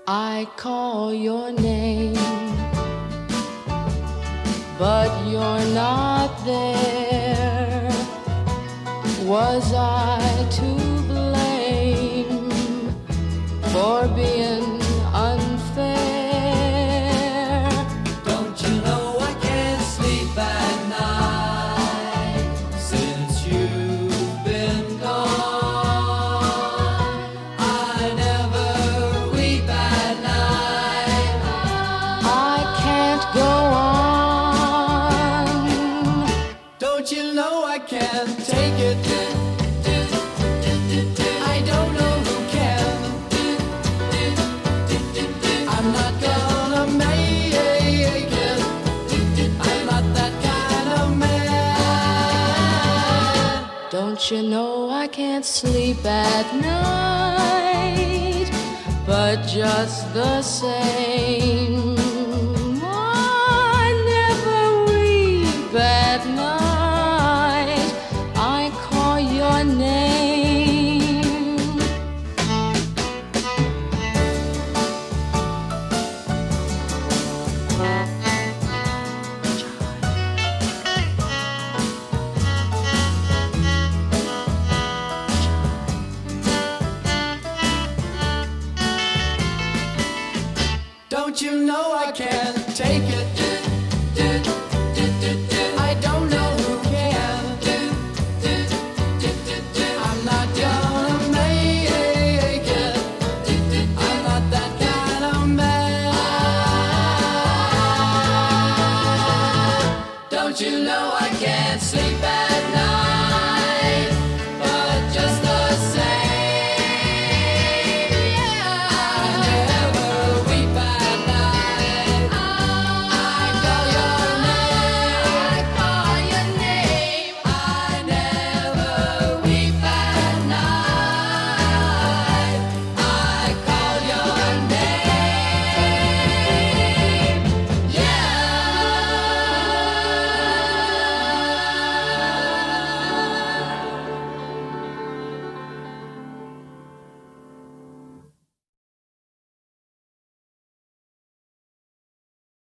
I call your name, but you're not there. Was I to blame for being unfair? Don't you know I can't sleep at night since you've been gone? I never weep at night. I can't go on. Don't you know I can't take it? I don't know who can. I'm not gonna make it. I'm not that kind of man. Don't you know I can't sleep at night, but just the same, I never weep at night.